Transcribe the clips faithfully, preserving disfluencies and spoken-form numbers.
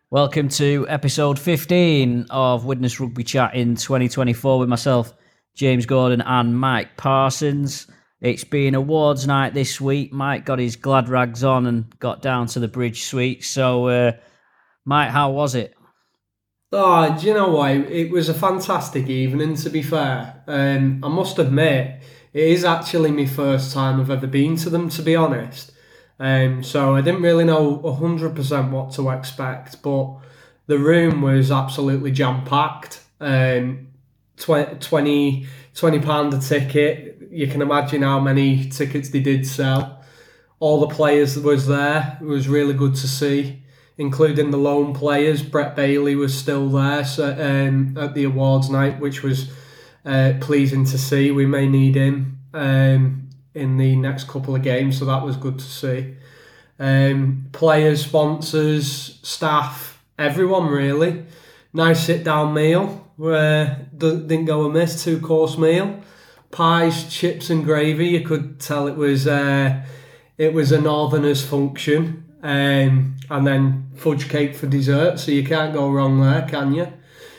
Welcome to episode fifteen of Widnes Rugby Chat in twenty twenty-four with myself, James Gordon and Mike Parsons. It's been awards night this week. Mike got his glad rags on and got down to the Bridge Suite. So, uh, Mike, how was it? Oh, do you know what? It was a fantastic evening, to be fair. Um, I must admit, it is actually my first time I've ever been to them, to be honest. Um, so I didn't really know one hundred percent what to expect, but the room was absolutely jam-packed. Um, twenty, twenty pound a ticket. You can imagine how many tickets they did sell. All the players was there. It was really good to see, including the lone players. Brett Bailey was still there so, um, at the awards night, which was uh, pleasing to see. We may need him um, in the next couple of games, so that was good to see. Um, players, sponsors, staff, everyone really. Nice sit-down meal. Uh, didn't go amiss, two-course meal. Pies, chips and gravy. You could tell it was uh, it was a Northerners function. Um, and then fudge cake for dessert, so you can't go wrong there, can you?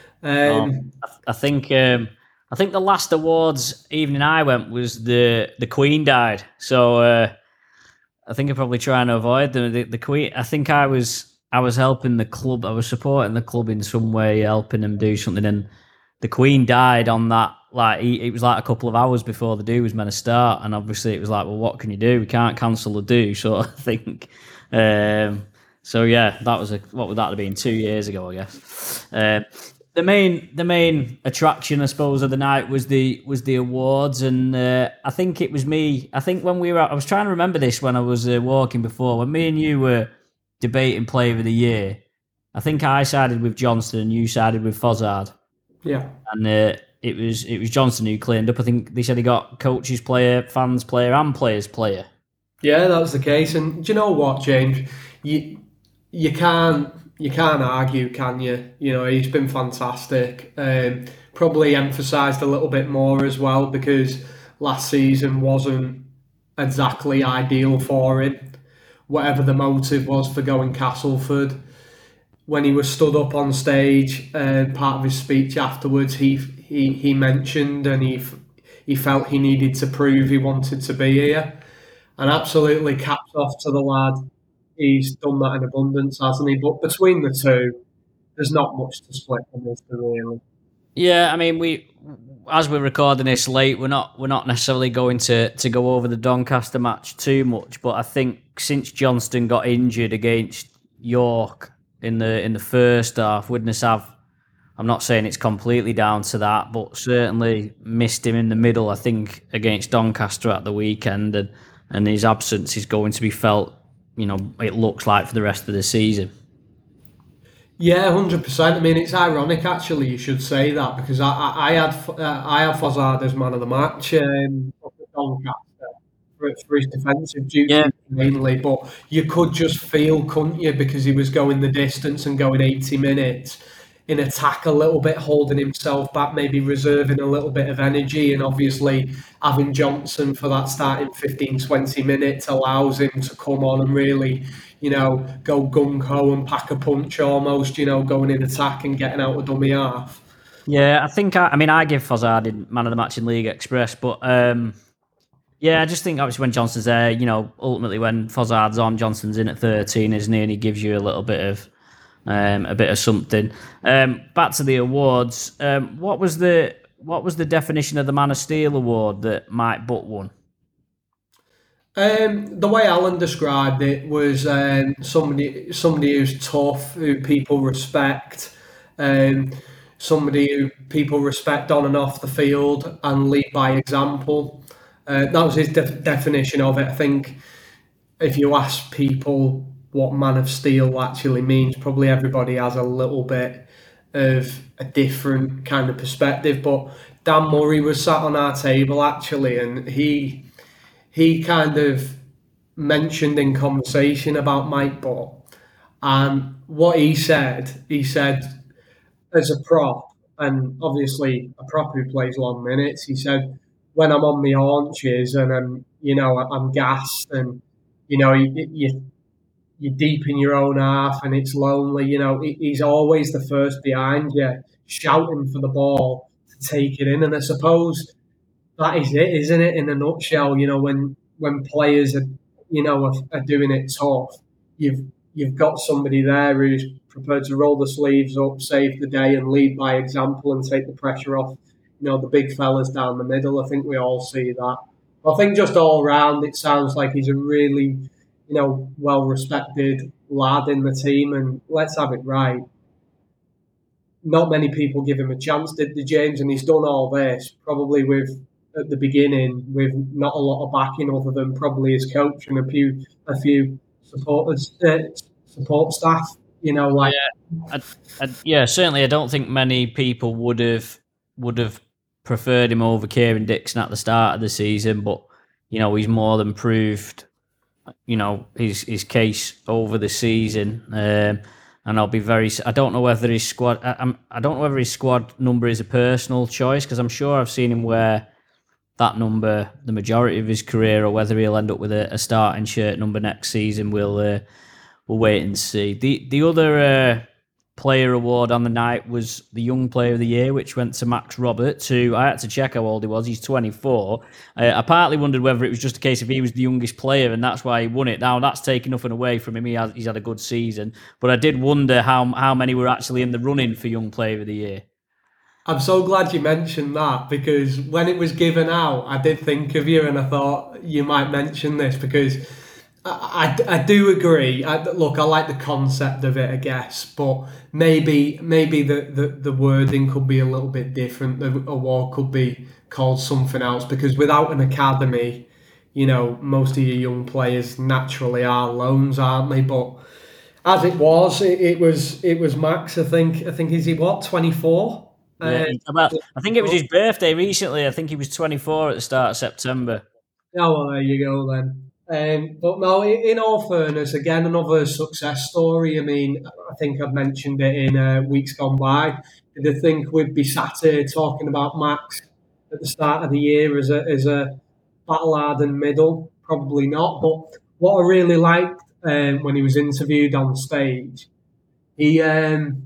Um, oh, I, I think um, I think the last awards evening I went was the the Queen died, so uh, I think I'm probably trying to avoid the, the the Queen. I think I was I was helping the club. I was supporting the club in some way, helping them do something, and the Queen died on that. Like it was like a couple of hours before the do was meant to start, and obviously it was like, well, what can you do? We can't cancel the do, so I think. Um, so yeah, that was a what would that have been two years ago, I guess. Uh, the main the main attraction, I suppose, of the night was the was the awards, and uh, I think it was me. I think when we were, I was trying to remember this when I was uh, walking before, when me and you were debating Player of the Year. I think I sided with Johnston, and you sided with Fozzard. Yeah, and uh, it was it was Johnston who cleaned up. I think they said he got coaches player, fans player, and players player. Yeah, that was the case. And do you know what, James? You you can't you can't argue, can you? You know, he's been fantastic. Um, probably emphasised a little bit more as well because last season wasn't exactly ideal for him. Whatever the motive was for going Castleford, when he was stood up on stage, uh, part of his speech afterwards, he he he mentioned and he he felt he needed to prove he wanted to be here. And absolutely caps off to the lad. He's done that in abundance, hasn't he? But between the two, there's not much to split them with, really. Yeah, I mean, we as we're recording this late, we're not we're not necessarily going to to go over the Doncaster match too much. But I think since Johnston got injured against York in the in the first half, Widnes have. I'm not saying it's completely down to that, but certainly missed him in the middle. I think against Doncaster at the weekend, and and his absence is going to be felt. You know, it looks like for the rest of the season. Yeah, one hundred percent. I mean, it's ironic actually. You should say that because I, I, I had uh, I had Fozzard as man of the match um, up at Doncaster for, for his defensive Yeah, duties mainly. But you could just feel, couldn't you, because he was going the distance and going eighty minutes in attack a little bit, holding himself back, maybe reserving a little bit of energy, and obviously having Johnson for that starting fifteen, twenty minutes allows him to come on and really, you know, go gung-ho and pack a punch almost, you know, going in attack and getting out of dummy half. yeah. I think I, I mean I give Fozzard man of the match in League Express, but um, yeah, I just think obviously when Johnston's there, you know, ultimately when Fozzard's on, Johnston's in at thirteen, isn't he? And he gives you a little bit of um, a bit of something. Um, back to the awards. Um, what was the what was the definition of the Man of Steel award that Mike Butt won? Um, the way Alan described it was um, somebody somebody who's tough, who people respect, um, somebody who people respect on and off the field and lead by example. Uh, that was his de- definition of it. I think if you ask people what Man of Steel actually means, probably everybody has a little bit of a different kind of perspective. But Dan Murray was sat on our table actually, and he he kind of mentioned in conversation about Mike Butt. And what he said, he said, as a prop, and obviously a prop who plays long minutes, he said, when I'm on my haunches and I'm, you know, I'm gassed and, you know, you, you, you're deep in your own half and it's lonely. You know, he's always the first behind you, shouting for the ball to take it in. And I suppose that is it, isn't it? In a nutshell, you know, when when players are, you know, are, are doing it tough, you've you've got somebody there who's prepared to roll the sleeves up, save the day, and lead by example and take the pressure off, you know, the big fellas down the middle. I think we all see that. I think just all round, it sounds like he's a really, you know, well respected lad in the team, and let's have it right. Not many people give him a chance, did the James, and he's done all this probably with at the beginning with not a lot of backing other than probably his coach and a few a few supporters, uh, support staff. You know, like yeah, I, I, yeah, certainly. I don't think many people would have would have preferred him over Kieran Dixon at the start of the season, but you know he's more than proved, you know, his his case over the season. Um, and I'll be very. I don't know whether his squad. I, I'm. I don't know whether his squad number is a personal choice because I'm sure I've seen him wear that number the majority of his career, or whether he'll end up with a, a starting shirt number next season. We'll uh, we'll wait and see. The the other uh, player award on the night was the Young Player of the Year, which went to Max Roberts, who I had to check how old he was. He's twenty-four. Uh, I partly wondered whether it was just a case of he was the youngest player and that's why he won it. Now, that's taken nothing away from him. He has, he's had a good season. But I did wonder how how many were actually in the running for Young Player of the Year. I'm so glad you mentioned that because when it was given out, I did think of you and I thought you might mention this because I, I, I do agree. I, look, I like the concept of it, I guess, but maybe maybe the, the, the wording could be a little bit different. The award could be called something else because without an academy, you know, most of your young players naturally are loans, aren't they? But as it was, it, it was it was Max. I think I think is he what twenty-four? Yeah, uh, I think it was his birthday recently. I think he was twenty-four at the start of September. Oh, well, there you go then. Um, but no, in all fairness, again, another success story. I mean, I think I've mentioned it in uh, weeks gone by. Did I think we'd be sat here talking about Max at the start of the year as a, as a battle-hardened middle? Probably not. But what I really liked um, when he was interviewed on stage, he... Um,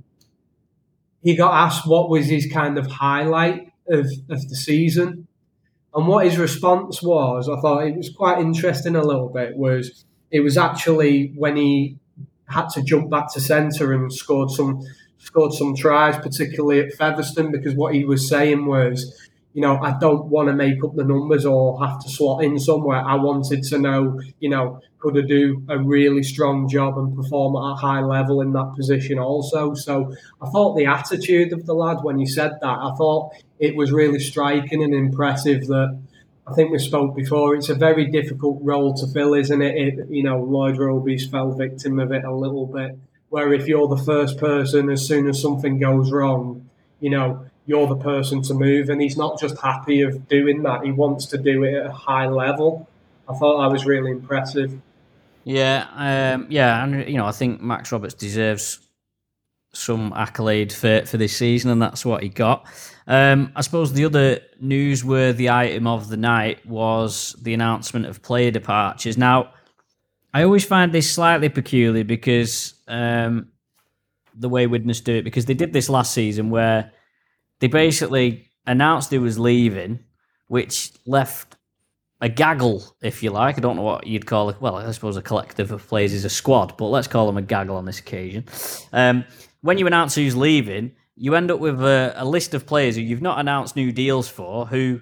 He got asked what was his kind of highlight of, of the season. And what his response was, I thought it was quite interesting a little bit, was it was actually when he had to jump back to centre and scored some scored some tries, particularly at Featherstone, because what he was saying was, you know, I don't want to make up the numbers or have to slot in somewhere. I wanted to know, you know, could I do a really strong job and perform at a high level in that position also. So I thought the attitude of the lad when he said that, I thought it was really striking and impressive that I think we spoke before. It's a very difficult role to fill, isn't it? it you know, Lloyd Roby's fell victim of it a little bit, where if you're the first person, as soon as something goes wrong, you know, you're the person to move, and he's not just happy of doing that. He wants to do it at a high level. I thought that was really impressive. Yeah, um, yeah, and you know, I think Max Roberts deserves some accolade for, for this season, and that's what he got. Um, I suppose the other newsworthy item of the night was the announcement of player departures. Now, I always find this slightly peculiar because um, the way Widnes do it, because they did this last season where they basically announced he was leaving, which left a gaggle, if you like. I don't know what you'd call it. Well, I suppose a collective of players is a squad, but let's call them a gaggle on this occasion. Um, when you announce who's leaving, you end up with a, a list of players who you've not announced new deals for, who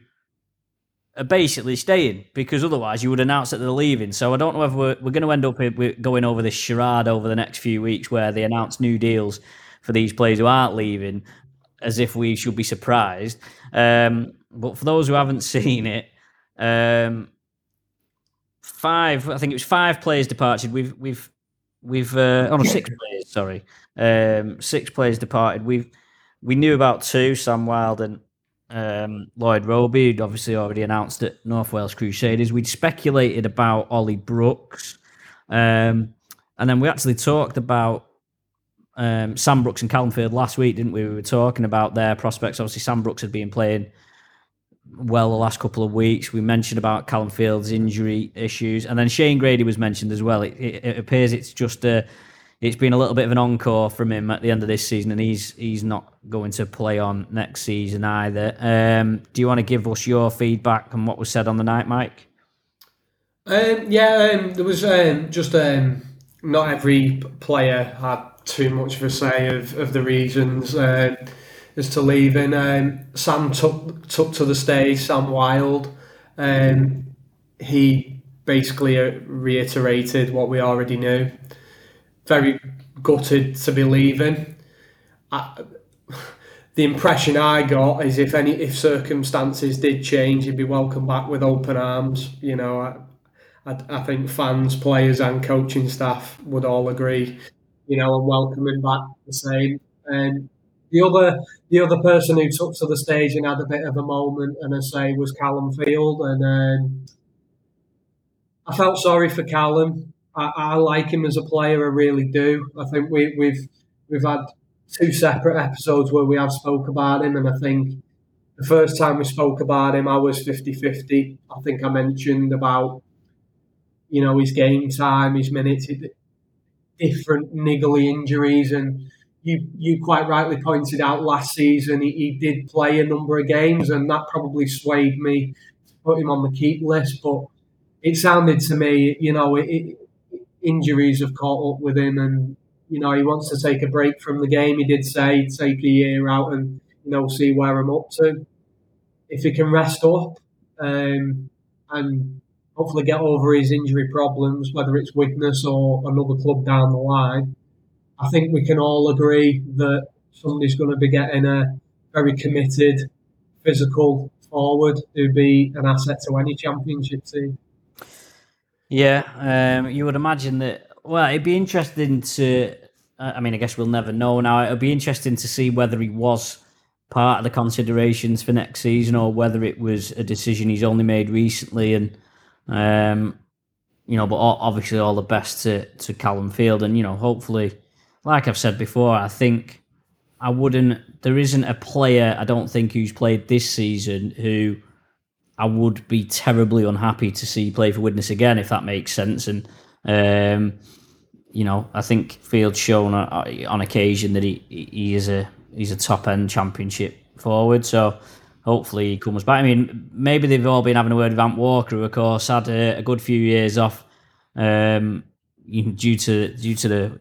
are basically staying, because otherwise you would announce that they're leaving. So I don't know if we're, we're going to end up with going over this charade over the next few weeks where they announce new deals for these players who aren't leaving, as if we should be surprised. Um, but for those who haven't seen it, um, five, I think it was five players departed. We've, we've, we've, uh, oh no, six players, sorry. Um, six players departed. We've, we knew about two, Sam Wilde and um, Lloyd Roby, who'd obviously already announced at North Wales Crusaders. We'd speculated about Ollie Brooks. Um, and then we actually talked about Um, Sam Brooks and Callum Field last week, didn't we? We were talking about their prospects. Obviously, Sam Brooks had been playing well the last couple of weeks. We mentioned about Callum Field's injury issues, and then Shane Grady was mentioned as well. It, it, it appears it's just a, it's been a little bit of an encore from him at the end of this season, and he's he's not going to play on next season either. Um, do you want to give us your feedback on what was said on the night, Mike? Um, yeah, um, there was um, just um, not every player had too much of a say of, of the reasons uh, as to leaving. Um, Sam took took to the stage. Sam Wilde, um, he basically reiterated what we already knew. Very gutted to be leaving. I, the impression I got is if any if circumstances did change, he'd be welcomed back with open arms. You know. I, I, I think fans, players, and coaching staff would all agree, you know, and welcome him back the same. And the other, the other person who took to the stage and had a bit of a moment and a say was Callum Field, and um, I felt sorry for Callum. I, I like him as a player, I really do. I think we, we've we've had two separate episodes where we have spoke about him, and I think the first time we spoke about him, I was fifty-fifty. I think I mentioned about, you know, his game time, his minutes, different niggly injuries. And you you quite rightly pointed out last season he, he did play a number of games, and that probably swayed me to put him on the keep list. But it sounded to me, you know, it, it, injuries have caught up with him, and, you know, he wants to take a break from the game. He did say take a year out and, you know, see where I'm up to. If he can rest up um, and hopefully get over his injury problems, whether it's Widnes or another club down the line, I think we can all agree that somebody's going to be getting a very committed, physical forward who'd be an asset to any championship team. Yeah, um, you would imagine that. Well, it'd be interesting to. I mean, I guess we'll never know now. It'll be interesting to see whether he was part of the considerations for next season or whether it was a decision he's only made recently. And Um, you know, but obviously all the best to, to Callum Field, and, you know, hopefully, like I've said before, I think I wouldn't, there isn't a player I don't think who's played this season who I would be terribly unhappy to see play for Widnes again, if that makes sense. And, um, you know, I think Field's shown on occasion that he, he is a, he's a top end championship forward. So, hopefully he comes back. I mean, maybe they've all been having a word with Ant Walker, who, of course, had a, a good few years off um, due to due to the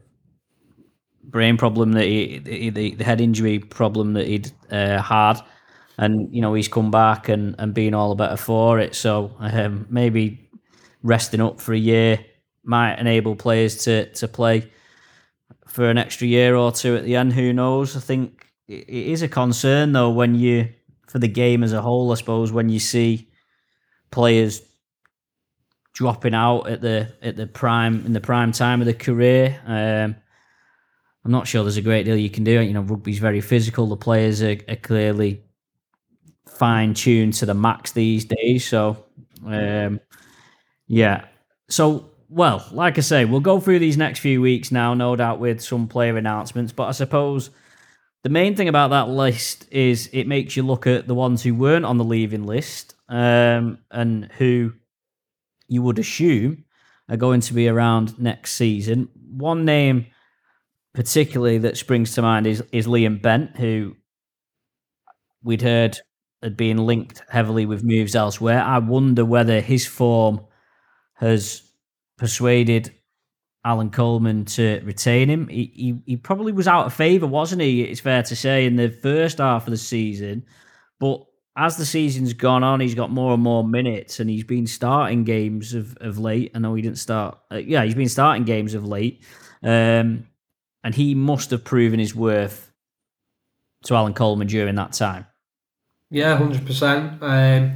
brain problem that he, the, the head injury problem that he'd uh, had, and, you know, he's come back and, and been all the better for it. So um, maybe resting up for a year might enable players to to play for an extra year or two at the end. Who knows? I think it is a concern though when you. For the game as a whole, I suppose, when you see players dropping out at the at the prime in the prime time of their career, um, I'm not sure there's a great deal you can do. You know, rugby's very physical. The players are, are clearly fine tuned to the max these days. So, um, yeah. So, well, like I say, we'll go through these next few weeks now, no doubt, with some player announcements. But I suppose the main thing about that list is it makes you look at the ones who weren't on the leaving list um, and who you would assume are going to be around next season. One name particularly that springs to mind is, is Liam Bent, who we'd heard had been linked heavily with moves elsewhere. I wonder whether his form has persuaded Alan Coleman to retain him. He, he he probably was out of favour, wasn't he? It's fair to say, in the first half of the season. But as the season's gone on, he's got more and more minutes, and he's been starting games of, of late. I know he didn't start. Uh, yeah, he's been starting games of late. Um, and he must have proven his worth to Alan Coleman during that time. Yeah, one hundred percent. Um,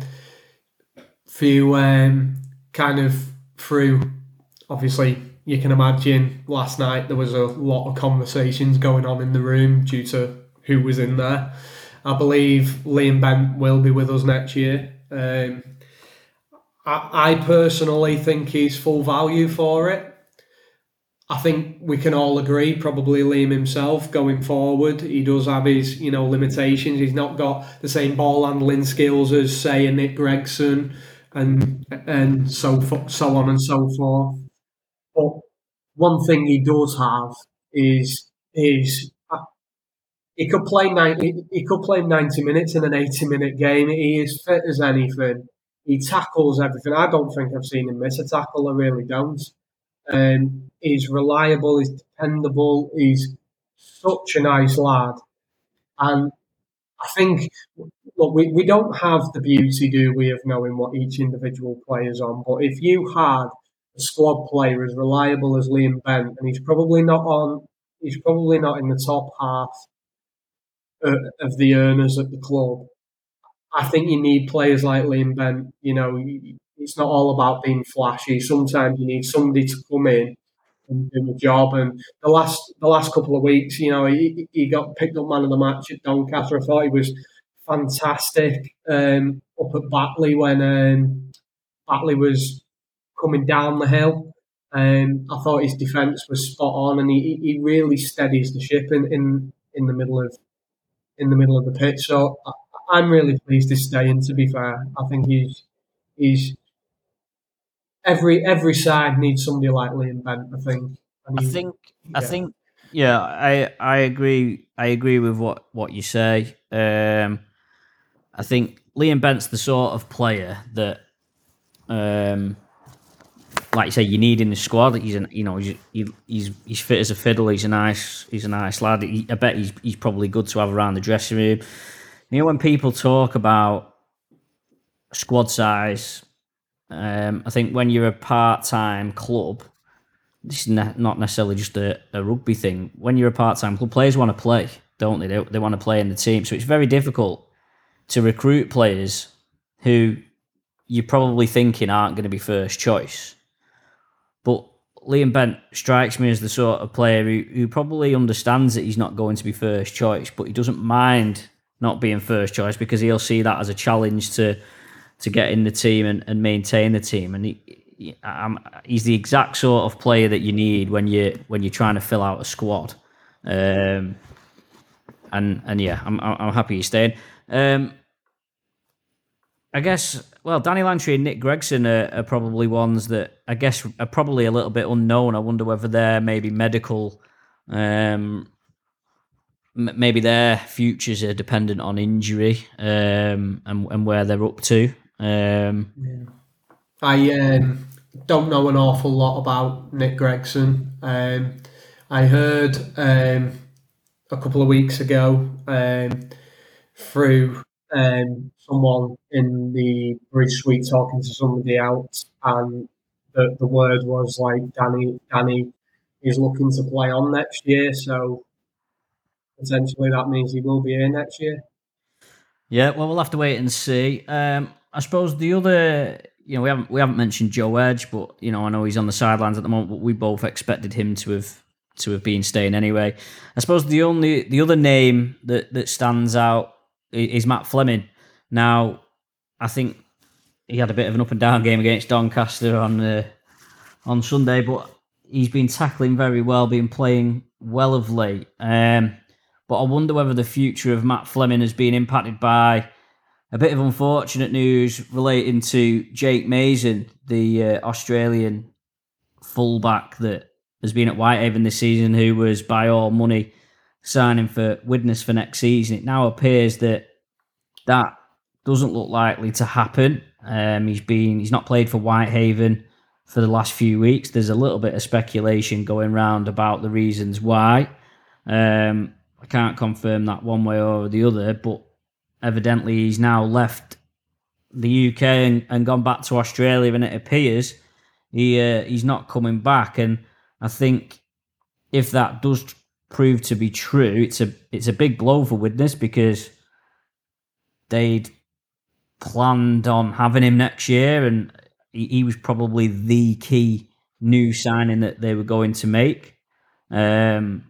few um, kind of through, obviously, you can imagine last night there was a lot of conversations going on in the room due to who was in there. I believe Liam Bent will be with us next year. Um, I, I personally think he's full value for it. I think we can all agree, probably Liam himself going forward, he does have his, you know, limitations. He's not got the same ball handling skills as, say, a Nick Gregson and and so fo- so on and so forth. But one thing he does have is is uh, he could play ninety he could play ninety minutes in an eighty minute game. He is fit as anything. He tackles everything. I don't think I've seen him miss a tackle. I really don't. Um, he's reliable, he's dependable, he's such a nice lad. And I think, look, we, we don't have the beauty, do we, of knowing what each individual player's on. But if you had a squad player as reliable as Liam Bent, and he's probably not on, he's probably not in the top half of, of the earners at the club. I think you need players like Liam Bent. You know, it's not all about being flashy. Sometimes you need somebody to come in and do the job. And the last the last couple of weeks, you know, he, he got picked up man of the match at Doncaster. I thought he was fantastic um, up at Batley when um, Batley was coming down the hill. Um, I thought his defence was spot on, and he, he really steadies the ship in, in, in the middle of in the middle of the pitch. So I, I'm really pleased he's staying. To be fair, I think he's he's every every side needs somebody like Liam Bent. I think. I I mean, think I yeah. think yeah, I I agree I agree with what what you say. Um, I think Liam Bent's the sort of player that, um, like you say, you need in the squad. He's an, you know he's, he, he's he's fit as a fiddle. He's a nice he's a nice lad. He, I bet he's he's probably good to have around the dressing room. You know, when people talk about squad size, um, I think when you're a part time club, this is ne- not necessarily just a, a rugby thing. When you're a part time club, players want to play, don't they? They, they want to play in the team. So it's very difficult to recruit players who you're probably thinking aren't going to be first choice. But Liam Bent strikes me as the sort of player who, who probably understands that he's not going to be first choice, but he doesn't mind not being first choice because he'll see that as a challenge to to get in the team and, and maintain the team. And he, he, um, he's the exact sort of player that you need when you when you're trying to fill out a squad. Um, and and yeah, I'm I'm happy he's staying. Um, I guess, well, Danny Lantry and Nick Gregson are, are probably ones that I guess are probably a little bit unknown. I wonder whether they're maybe medical, um, m- maybe their futures are dependent on injury, um, and, and where they're up to. Um, I um, don't know an awful lot about Nick Gregson. Um, I heard um, a couple of weeks ago um, through um, someone in the Bridge Suite talking to somebody else, and the, the word was like Danny Danny is looking to play on next year, so potentially that means he will be here next year. Yeah, well, we'll have to wait and see. Um, I suppose the other, you know, we haven't we haven't mentioned Joe Edge, but you know, I know he's on the sidelines at the moment. But we both expected him to have to have been staying anyway. I suppose the only the other name that that stands out is Matt Fleming. Now, I think he had a bit of an up and down game against Doncaster on uh, on Sunday, but he's been tackling very well, been playing well of late. Um, but I wonder whether the future of Matt Fleming has been impacted by a bit of unfortunate news relating to Jake Mason, the uh, Australian fullback that has been at Whitehaven this season, who was by all money signing for Widnes for next season. It now appears that that doesn't look likely to happen. Um, he's been he's not played for Whitehaven for the last few weeks. There's a little bit of speculation going around about the reasons why. Um, I can't confirm that one way or the other, but evidently he's now left the U K and, and gone back to Australia, and it appears he uh, he's not coming back. And I think if that does prove to be true, it's a it's a big blow for Widnes because they'd planned on having him next year, and he, he was probably the key new signing that they were going to make. Um,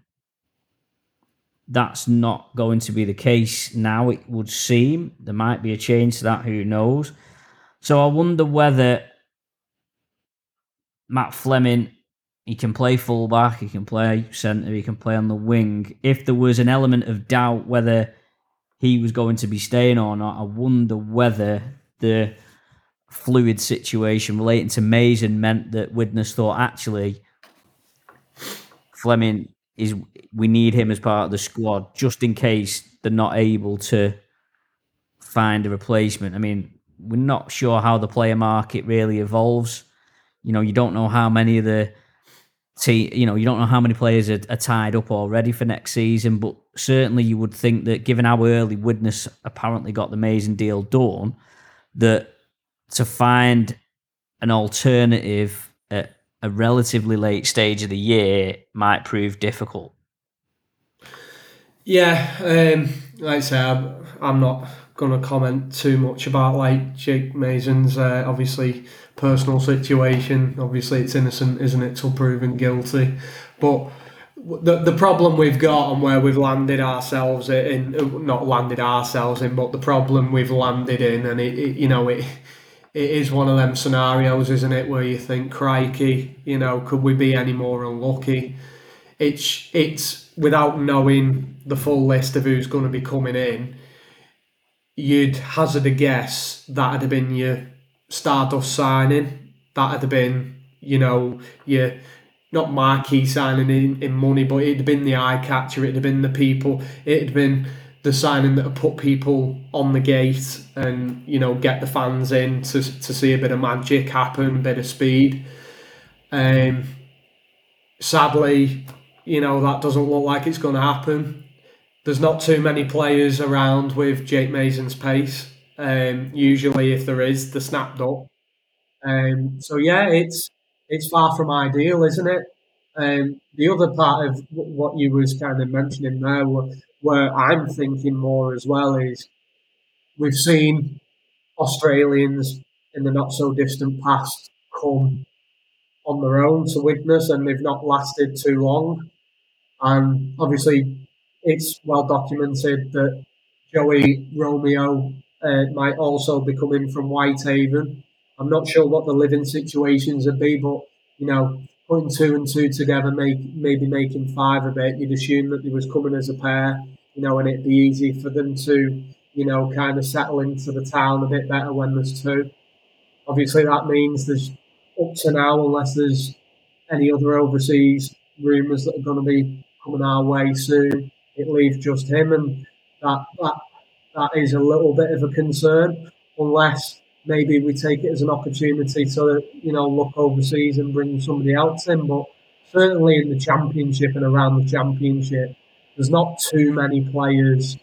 that's not going to be the case now, it would seem. There might be a change to that, who knows? So I wonder whether Matt Fleming he can play fullback, he can play centre, he can play on the wing. If there was an element of doubt whether he was going to be staying or not, I wonder whether the fluid situation relating to Mason meant that Widnes thought, actually, Fleming is, we need him as part of the squad just in case they're not able to find a replacement. I mean, we're not sure how the player market really evolves. You know, you don't know how many of the te- you know, you don't know how many players are, are tied up already for next season, but certainly you would think that given how early Widnes apparently got the Mason deal done, that to find an alternative at a relatively late stage of the year might prove difficult. Yeah, um, like I say, I'm, I'm not going to comment too much about like Jake Mason's uh, obviously personal situation. Obviously, it's innocent, isn't it, till proven guilty. But the the problem we've got and where we've landed ourselves in, not landed ourselves in, but the problem we've landed in, and it, it you know it. It is one of them scenarios, isn't it, where you think, crikey, you know, could we be any more unlucky? It's it's without knowing the full list of who's going to be coming in, you'd hazard a guess that'd have been your Stardust signing. That'd have been, you know, your not marquee signing in, in money, but it'd have been the eye catcher. It'd have been the people. It'd have been the signing that would put people on the gate and, you know, get the fans in to to see a bit of magic happen, a bit of speed. Um, sadly, you know, that doesn't look like it's going to happen. There's not too many players around with Jake Mason's pace. Um, usually, if there is, they're snapped up. Um, so yeah, it's it's far from ideal, isn't it? Um, the other part of what you was kind of mentioning there, where, where I'm thinking more as well, is we've seen Australians in the not so distant past come on their own to Widnes, and they've not lasted too long. And obviously, it's well documented that Joey Romeo uh, might also be coming from Whitehaven. I'm not sure what the living situations would be, but you know, putting two and two together, make maybe making five a bit, you'd assume that they was coming as a pair, you know, and it'd be easy for them to, you know, kind of settle into the town a bit better when there's two. Obviously, that means there's up to now, unless there's any other overseas rumours that are going to be coming our way soon, it leaves just him, and that that that is a little bit of a concern. Unless maybe we take it as an opportunity to, you know, look overseas and bring somebody else in. But certainly in the championship and around the championship, there's not too many players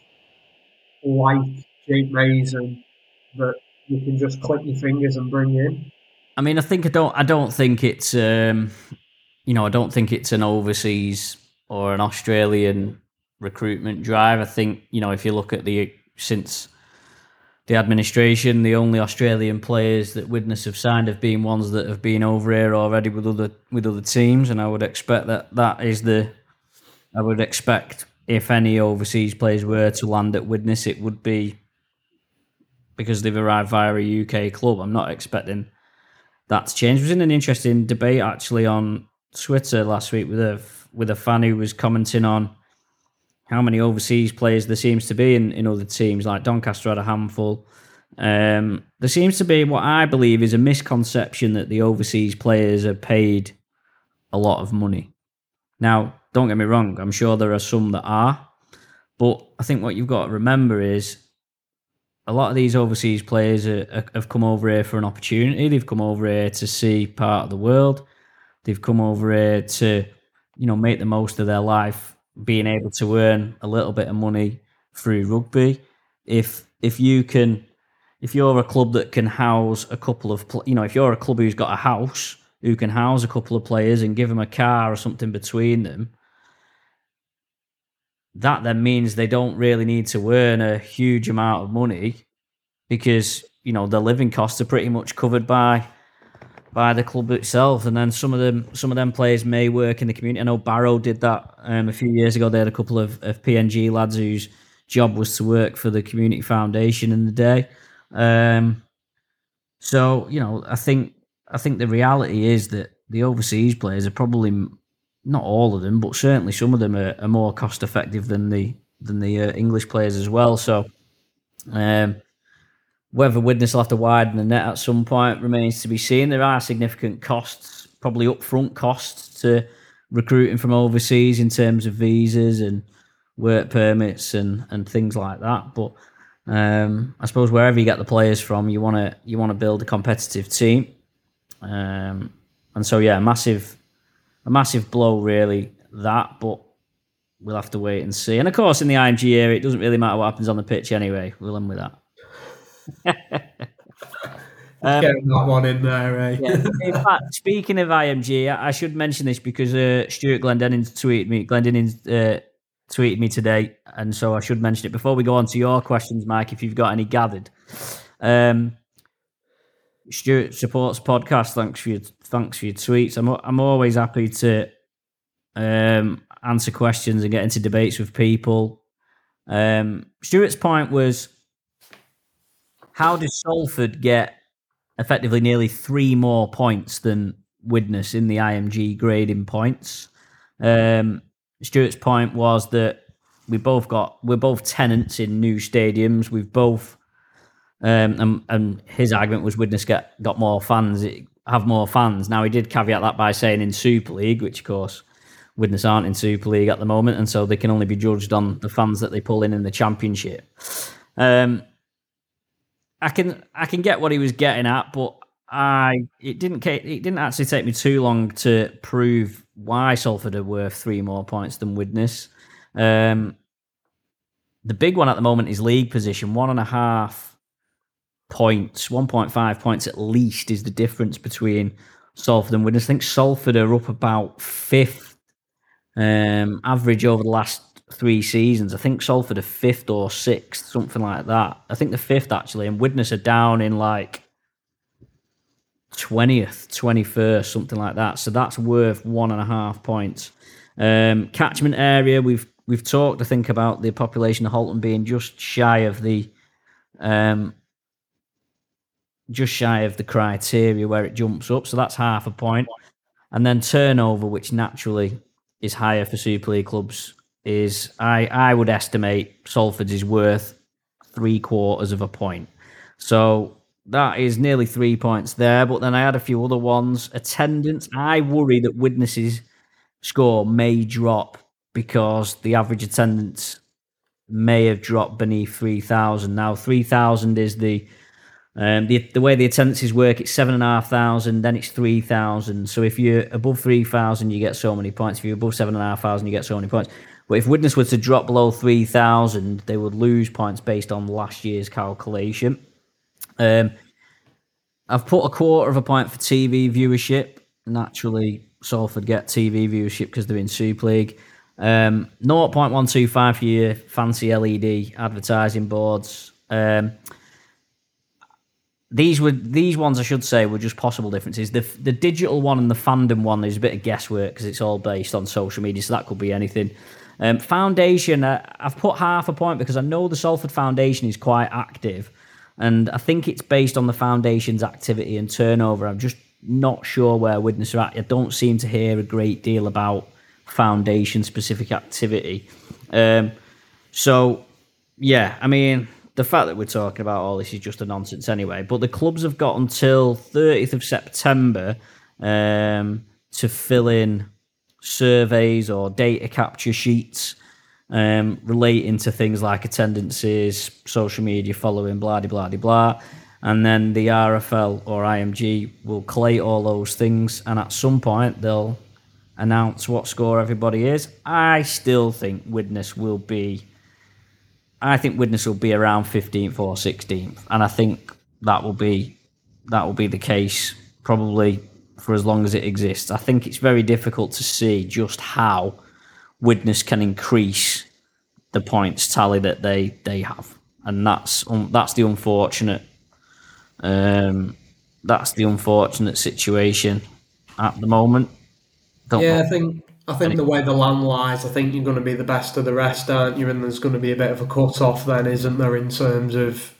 like Jake Mason that you can just click your fingers and bring in. I mean, I think I don't. I don't think it's. Um, you know, I don't think it's an overseas or an Australian recruitment drive. I think, you know, if you look at the since the administration, the only Australian players that Widnes have signed have been ones that have been over here already with other with other teams, and I would expect that that is the. I would expect if any overseas players were to land at Widnes, it would be because they've arrived via a U K club. I'm not expecting that to change. It was in an interesting debate actually on Twitter last week with a with a fan who was commenting on how many overseas players there seems to be in, in other teams. Like Doncaster had a handful. Um, there seems to be what I believe is a misconception that the overseas players are paid a lot of money. Now, don't get me wrong, I'm sure there are some that are, but I think what you've got to remember is a lot of these overseas players are, are, have come over here for an opportunity. They've come over here to see part of the world. They've come over here to, you know, make the most of their life, being able to earn a little bit of money through rugby. If if you can, if you're a club that can house a couple of, you know, if you're a club who's got a house who can house a couple of players and give them a car or something between them, that then means they don't really need to earn a huge amount of money because, you know, their living costs are pretty much covered by by the club itself. And then some of them some of them players may work in the community. I know Barrow did that um, a few years ago. They had a couple of, of P N G lads whose job was to work for the community foundation in the day. Um, so, you know, I think I think the reality is that the overseas players are probably not all of them, but certainly some of them are, are more cost effective than the than the uh, English players as well. So um, whether Widnes will have to widen the net at some point remains to be seen. There are significant costs, probably upfront costs to recruiting from overseas in terms of visas and work permits and, and things like that. But um, I suppose wherever you get the players from, you want to you want to build a competitive team. Um, and so yeah, massive a massive blow really that, but we'll have to wait and see. And of course, in the I M G area, it doesn't really matter what happens on the pitch anyway. We'll end with that. um, Getting that one in there, eh? Yeah. In fact, speaking of I M G, I should mention this because uh, Stuart Glendenning tweeted me. Glendenning uh, tweeted me today, and so I should mention it before we go on to your questions, Mike. If you've got any gathered, um, Stuart supports podcast. Thanks for your thanks for your tweets. I'm I'm always happy to um, answer questions and get into debates with people. Um, Stuart's point was, how does Salford get effectively nearly three more points than Widnes in the I M G grading points? Um, Stuart's point was that we both got we're both tenants in new stadiums. We've both um, and, and his argument was Widnes get got more fans, have more fans. Now he did caveat that by saying in Super League, which of course Widnes aren't in Super League at the moment, and so they can only be judged on the fans that they pull in in the Championship. Um, I can I can get what he was getting at, but I it didn't it didn't actually take me too long to prove why Salford are worth three more points than Widnes. Um, the big one at the moment is league position. One and a half points, one point five points at least is the difference between Salford and Widnes. I think Salford are up about fifth um, average over the last three seasons. I think Salford are fifth or sixth, something like that. I think the fifth actually, and Widnes are down in like twentieth, twenty-first, something like that. So that's worth one and a half points. Um, catchment area, we've we've talked, I think, about the population of Halton being just shy of the um, just shy of the criteria where it jumps up. So that's half a point. And then turnover, which naturally is higher for Super League clubs, is I, I would estimate Salford's is worth three quarters of a point. So that is nearly three points there. But then I had a few other ones. Attendance, I worry that Widnes's score may drop because the average attendance may have dropped beneath three thousand. Now, three thousand is the um, the the way the attendances work. It's seven and a half thousand, then it's three thousand. So if you're above three thousand, you get so many points. If you're above seven and a half thousand, you get so many points. But if Widnes were to drop below three thousand, they would lose points based on last year's calculation. Um, I've put a quarter of a point for T V viewership. Naturally, Salford get T V viewership because they're in Super League. Um, zero point one two five for your fancy L E D advertising boards. Um, these were these ones, I should say, were just possible differences. The the digital one and the fandom one is a bit of guesswork because it's all based on social media, so that could be anything. Um, foundation, uh, I've put half a point because I know the Salford Foundation is quite active, and I think it's based on the Foundation's activity and turnover. I'm just not sure where Widnes are at. I don't seem to hear a great deal about Foundation-specific activity. Um, so, yeah, I mean, the fact that we're talking about all this is just a nonsense anyway. But the clubs have got until thirtieth of September um, to fill in surveys or data capture sheets um, relating to things like attendances, social media following, blah, blah, blah, blah. And then the R F L or I M G will collate all those things, and at some point they'll announce what score everybody is. I still think Widnes will be I think Widnes will be around fifteenth or sixteenth, and I think that will be that will be the case probably for as long as it exists. I think it's very difficult to see just how Widnes can increase the points tally that they, they have, and that's um, that's the unfortunate um, that's the unfortunate situation at the moment. Don't yeah, know. I think I think the way the land lies, I think you're going to be the best of the rest, aren't you? And there's going to be a bit of a cut off then, isn't there, in terms of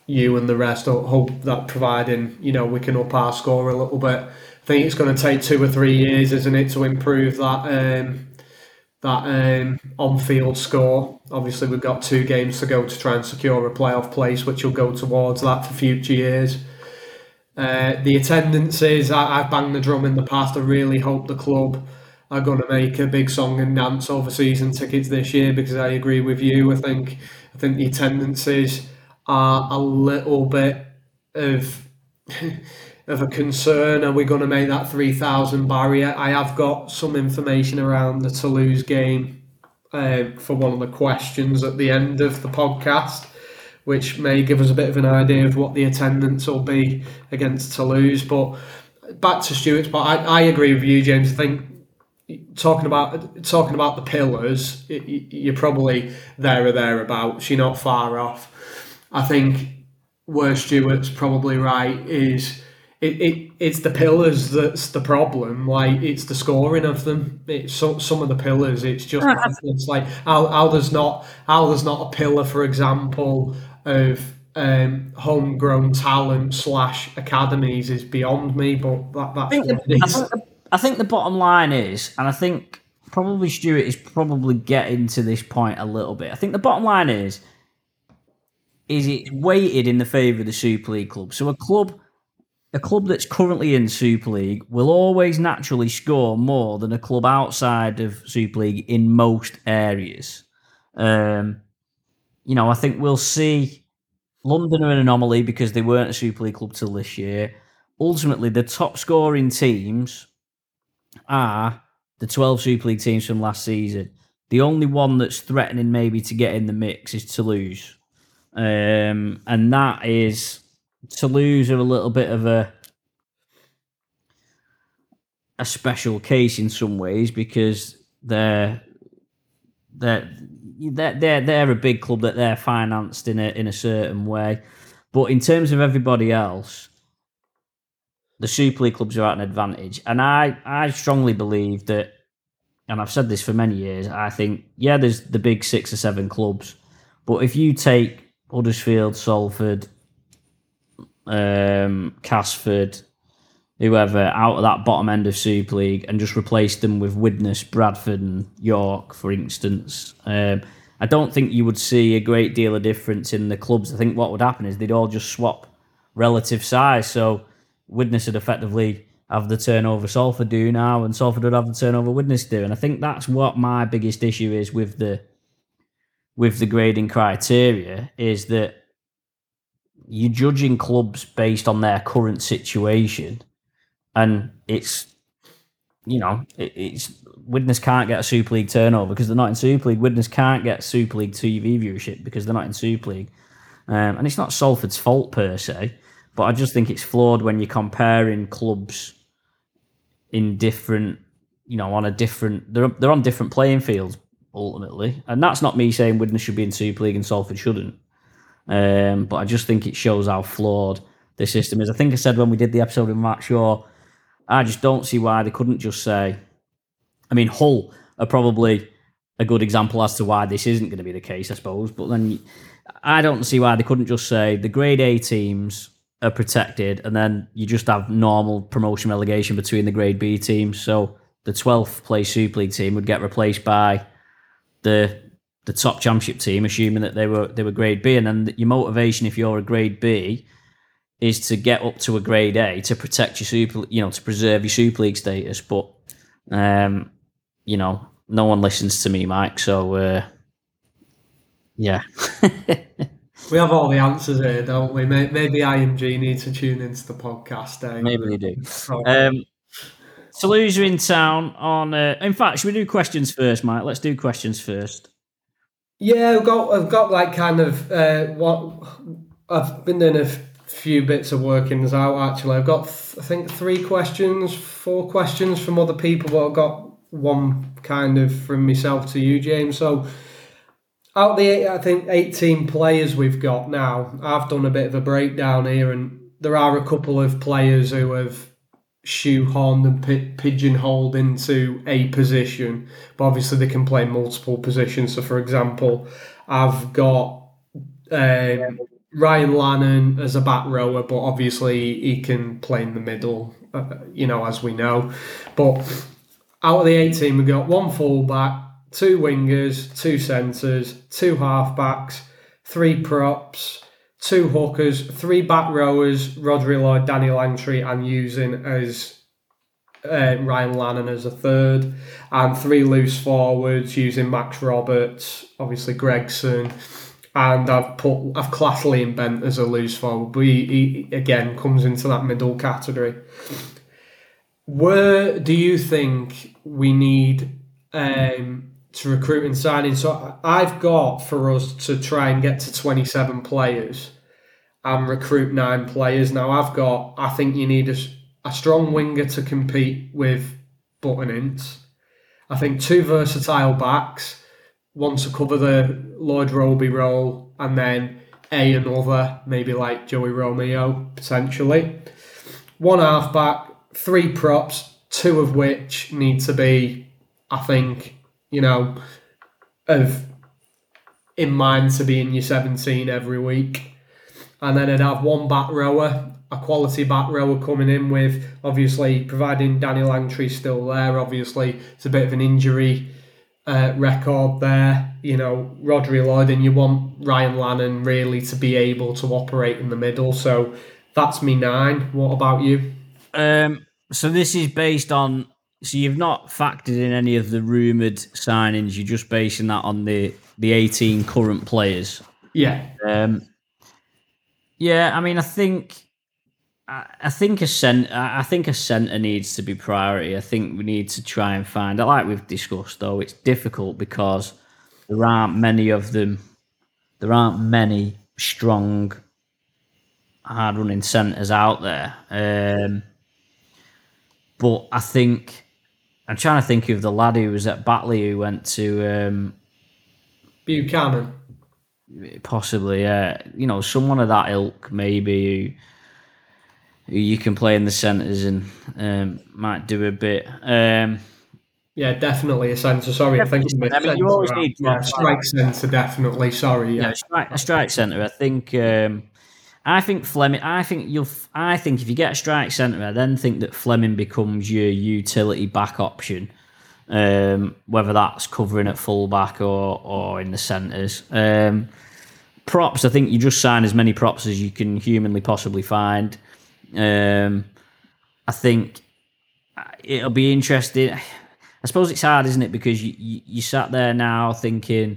you and the rest hope that providing, you know, we can up our score a little bit. I think it's going to take two or three years, isn't it, to improve that um, that um, on-field score. Obviously, we've got two games to go to try and secure a playoff place, which will go towards that for future years. Uh, the attendances, I, I've banged the drum in the past. I really hope the club are going to make a big song and dance over season tickets this year, because I agree with you. I think I think the attendances are a little bit of of a concern. Are we going to make that three thousand barrier? I have got some information around the Toulouse game uh, for one of the questions at the end of the podcast, which may give us a bit of an idea of what the attendance will be against Toulouse. But back to Stuart's point, I, I agree with you, James. I think talking about talking about the pillars, you're probably there or thereabouts. You're not far off. I think where Stuart's probably right is it, it it's the pillars that's the problem. Like, it's the scoring of them. It's so, some of the pillars. It's just it's like how, how there's not how there's not a pillar, for example, of um, homegrown talent slash academies is beyond me. But that, that's what the, it is. I think, the, I think the bottom line is, and I think probably Stuart is probably getting to this point a little bit. I think the bottom line is. Is it's weighted in the favour of the Super League club. So a club, a club that's currently in Super League will always naturally score more than a club outside of Super League in most areas. Um, you know, I think we'll see London are an anomaly because they weren't a Super League club till this year. Ultimately, the top scoring teams are the twelve Super League teams from last season. The only one that's threatening maybe to get in the mix is Toulouse. Um, and that is Toulouse are a little bit of a a special case in some ways, because they're they're they're they're, they're a big club that they're financed in a in a certain way, but in terms of everybody else, the Super League clubs are at an advantage, and I I strongly believe that, and I've said this for many years. I think yeah, there's the big six or seven clubs, but if you take Huddersfield, Salford, um, Casford, whoever, out of that bottom end of Super League and just replace them with Widnes, Bradford and York, for instance, um, I don't think you would see a great deal of difference in the clubs. I think what would happen is they'd all just swap relative size. So Widnes would effectively have the turnover Salford do now, and Salford would have the turnover Widnes do. And I think that's what my biggest issue is with the with the grading criteria, is that you're judging clubs based on their current situation, and it's, you know, it, it's Widnes can't get a Super League turnover because they're not in Super League. Widnes can't get Super League T V viewership because they're not in Super League. Um, and it's not Salford's fault per se, but I just think it's flawed when you're comparing clubs in different, you know, on a different, they're they're on different playing fields ultimately. And that's not me saying Widnes should be in Super League and Salford shouldn't. Um, but I just think it shows how flawed the system is. I think I said when we did the episode with Matt Shaw, I just don't see why they couldn't just say, I mean, Hull are probably a good example as to why this isn't going to be the case, I suppose. But then I don't see why they couldn't just say the grade A teams are protected, and then you just have normal promotion relegation between the grade B teams. So the twelfth place Super League team would get replaced by the the top championship team, assuming that they were they were grade B, and then your motivation if you're a grade B is to get up to a grade A to protect your super, you know, to preserve your Super League status. But um, you know, no one listens to me, Mike. So uh, yeah, we have all the answers here, don't we? Maybe I M G need to tune into the podcast. Eh? Maybe they do. Um, Toulouse are in town on. Uh, in fact, should we do questions first, Mike? Let's do questions first. Yeah, I've got I've got like kind of uh, what I've been doing a few bits of workings out. Actually, I've got th- I think three questions, four questions from other people, but I've got one kind of from myself to you, James. So out of the eight, I think eighteen players we've got now, I've done a bit of a breakdown here, and there are a couple of players who have shoehorned and p- pigeonholed into a position, but obviously they can play multiple positions. So, for example, I've got um, Ryan Lannon as a back rower, but obviously he can play in the middle, uh, you know, as we know. But out of the eighteen, we've got one fullback, two wingers, two centres, two halfbacks, three props, two hookers, three back rowers, Rodri Lloyd, Danny Langtree, and using as uh, Ryan Lannon as a third, and three loose forwards using Max Roberts, obviously Gregson, and I've put I've classed Liam Bent as a loose forward, but he, he again comes into that middle category. Where do you think we need um, to recruit and sign in? So I've got for us to try and get to twenty-seven players and recruit nine players. Now I've got, I think you need a, a strong winger to compete with Button-Ince. I think two versatile backs, one to cover the Lloyd Roby role, and then a another, maybe like Joey Romeo, potentially. One half-back, three props, two of which need to be, I think, you know, of in mind to be in your seventeen every week. And then I'd have one back rower, a quality back rower coming in with, obviously, providing Danny Langtree's still there, obviously, it's a bit of an injury uh, record there. You know, Rodri Lloyd, and you want Ryan Lannon really to be able to operate in the middle. So that's me nine. What about you? Um, so this is based on, so you've not factored in any of the rumoured signings, you're just basing that on the, the eighteen current players. Yeah. Um, yeah, I mean, I think, I, I think a cent, I think a centre needs to be priority. I think we need to try and find, like we've discussed though, it's difficult because there aren't many of them, there aren't many strong, hard running centres out there. Um, But I think I'm trying to think of the lad who was at Batley who went to um, Buchanan. Possibly, yeah. You know, someone of that ilk, maybe who, who you can play in the centres and um, might do a bit. Um, yeah, definitely a centre. Sorry, I think I mean, you always need yeah, strike centre. Definitely, sorry. Yeah, yeah, strike, a strike centre. I think. Um, I think Fleming. I think you'll. I think if you get a strike centre, I then think that Fleming becomes your utility back option. Um, whether that's covering at fullback or or in the centres. Um, props. I think you just sign as many props as you can humanly possibly find. Um, I think it'll be interesting. I suppose it's hard, isn't it? Because you you, you sat there now thinking.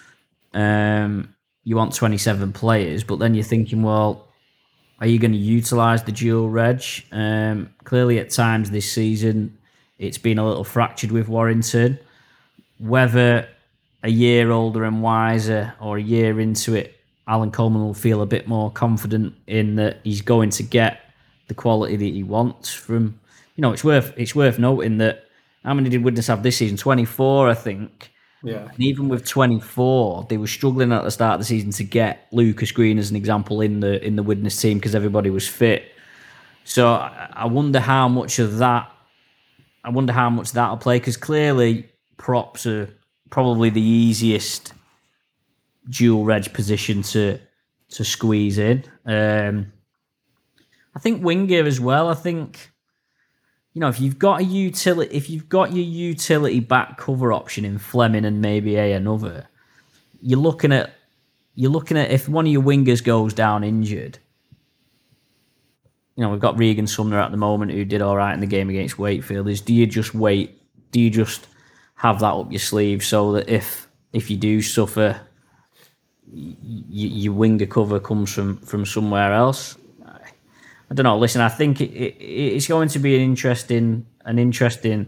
Um, You want twenty-seven players, but then you're thinking, well, are you going to utilise the dual reg? Um, clearly, at times this season, it's been a little fractured with Warrington. Whether a year older and wiser or a year into it, Alan Coleman will feel a bit more confident in that he's going to get the quality that he wants from. You know, it's worth it's worth noting that how many did Widnes have this season? twenty-four, I think. Yeah. And even with twenty-four, they were struggling at the start of the season to get Lucas Green as an example in the in the Widnes team because everybody was fit. So I wonder how much of that, I wonder how much that'll play because clearly props are probably the easiest dual reg position to to squeeze in. Um, I think winger as well. I think. You know, if you've got a utility, if you've got your utility back cover option in Fleming and maybe a another, you're looking at you're looking at if one of your wingers goes down injured. You know, we've got Regan Sumner at the moment who did all right in the game against Wakefield. Is do you just wait? Do you just have that up your sleeve so that if if you do suffer, y- y- your winger cover comes from from somewhere else? I don't know. Listen, I think it, it, it's going to be an interesting, an interesting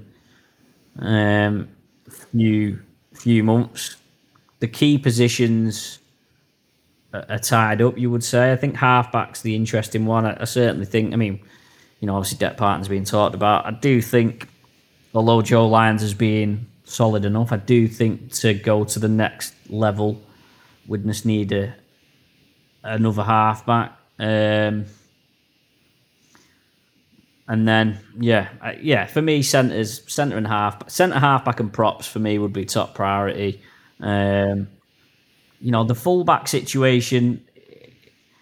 um, few few months. The key positions are, are tied up. You would say. I think halfback's the interesting one. I, I certainly think. I mean, you know, obviously Depp Parton's being talked about. I do think, although Joe Lyons has been solid enough, I do think to go to the next level, Widnes need a, another halfback. Um, And then, yeah, yeah. For me, centres, centre and half, centre, halfback, and props for me would be top priority. Um, you know, the fullback situation.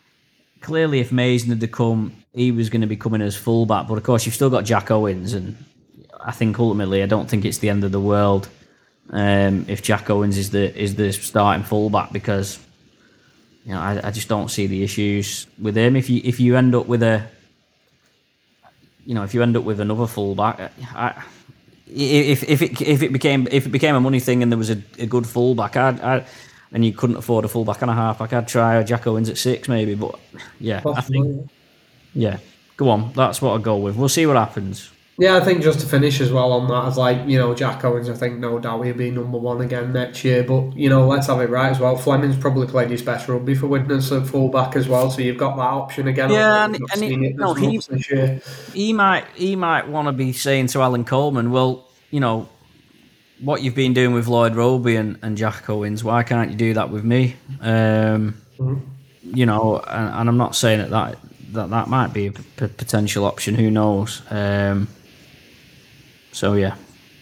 clearly, if Mason had come, he was going to be coming as fullback. But of course, you've still got Jack Owens, and I think ultimately, I don't think it's the end of the world um, if Jack Owens is the is the starting fullback, because you know I, I just don't see the issues with him. If you if you end up with a you know if you end up with another fullback, I, if if it if it became if it became a money thing and there was a, a good fullback, I'd, I'd and you couldn't afford a fullback and a halfback, I'd try Jack Owens at six maybe. But yeah, Possibly. I think yeah, go on. That's what I'll go with. We'll see what happens. Yeah, I think just to finish as well on that, as like, you know, Jack Owens, I think no doubt he'll be number one again next year. But, you know, let's have it right as well. Fleming's probably played his best rugby for Widnes at fullback as well, so you've got that option again. Yeah, and, and it, it no, he, this year. he might he might want to be saying to Alan Coleman, well, you know, what you've been doing with Lloyd Roby and, and Jack Owens, why can't you do that with me? Um, mm-hmm. You know, and, and I'm not saying that that, that, that might be a p- potential option. Who knows? Um, So yeah.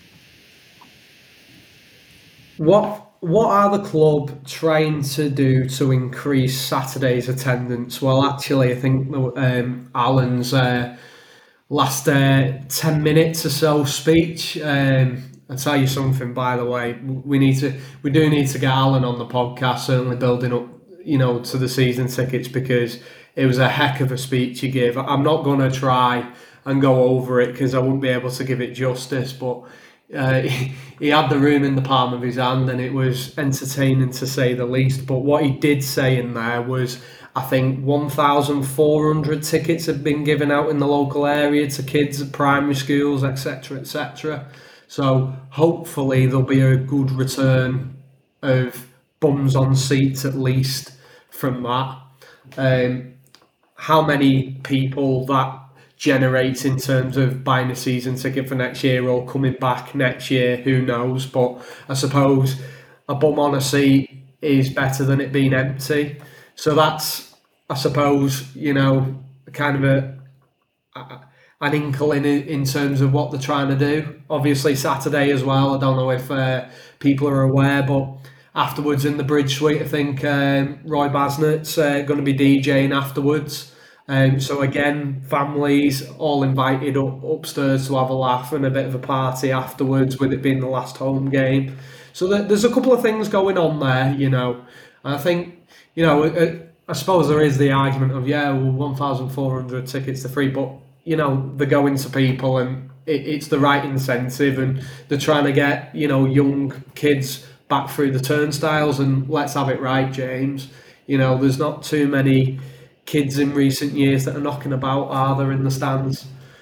What what are the club trying to do to increase Saturday's attendance? Well, actually, I think um, Alan's uh, last uh, ten minutes or so speech. Um, I'll tell you something, by the way. We need to we do need to get Alan on the podcast. Certainly building up, you know, to the season tickets, because it was a heck of a speech he gave. I'm not going to try and go over it because I wouldn't be able to give it justice, but uh, he, he had the room in the palm of his hand and it was entertaining to say the least. But what he did say in there was, I think one thousand four hundred tickets have been given out in the local area to kids at primary schools, et cetera, et cetera. So hopefully there'll be a good return of bums on seats at least from that. Um, how many people that generate in terms of buying a season ticket for next year or coming back next year, who knows? But I suppose a bum on a seat is better than it being empty. So that's, I suppose, you know, kind of a, a an inkling in, in terms of what they're trying to do. Obviously Saturday as well, I don't know if uh, people are aware, but afterwards in the Bridge Suite, I think um, Roy Basnett's uh, going to be DJing afterwards. Um, so again, families all invited up upstairs to have a laugh and a bit of a party afterwards, with it being the last home game. So there's a couple of things going on there, you know. And I think, you know, I suppose there is the argument of, yeah, well, one thousand four hundred tickets are free, but, you know, they're going to people and it, it's the right incentive, and they're trying to get, you know, young kids back through the turnstiles. And let's have it right, James. You know, there's not too many kids in recent years that are knocking about, are there, in the stands?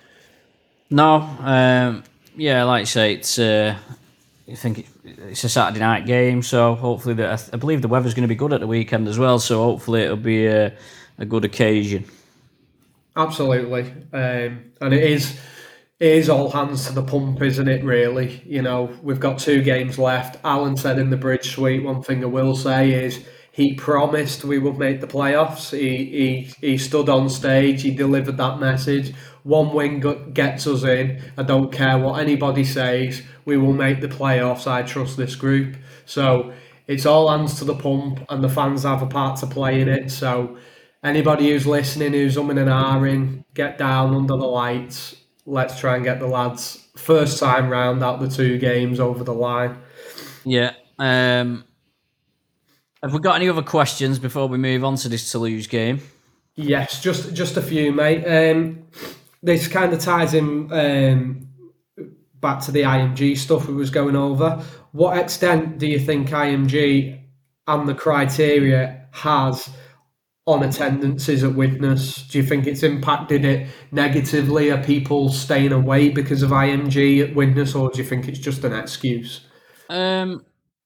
No, um, yeah, like I say, it's. Uh, I think it's a Saturday night game, so hopefully, the, I believe the weather's going to be good at the weekend as well. So hopefully, it'll be a, a good occasion. Absolutely, um, and it is. It is all hands to the pump, isn't it, really? You know, we've got two games left. Alan said in the Bridge Suite, one thing I will say is he promised we would make the playoffs. He he he stood on stage, he delivered that message. One win gets us in. I don't care what anybody says. We will make the playoffs. I trust this group. So it's all hands to the pump, and the fans have a part to play in it. So anybody who's listening, who's umming and ahhing, get down under the lights. Let's try and get the lads first time round out the two games over the line. Yeah. Um, have we got any other questions before we move on to this Toulouse game? Yes, just just a few, mate. Um, this kind of ties in um, back to the I M G stuff we was going over. What extent do you think I M G and the criteria has on attendances at Widnes? Do you think it's impacted it negatively? Are people staying away because of I M G at Widnes, or do you think it's just an excuse? Um,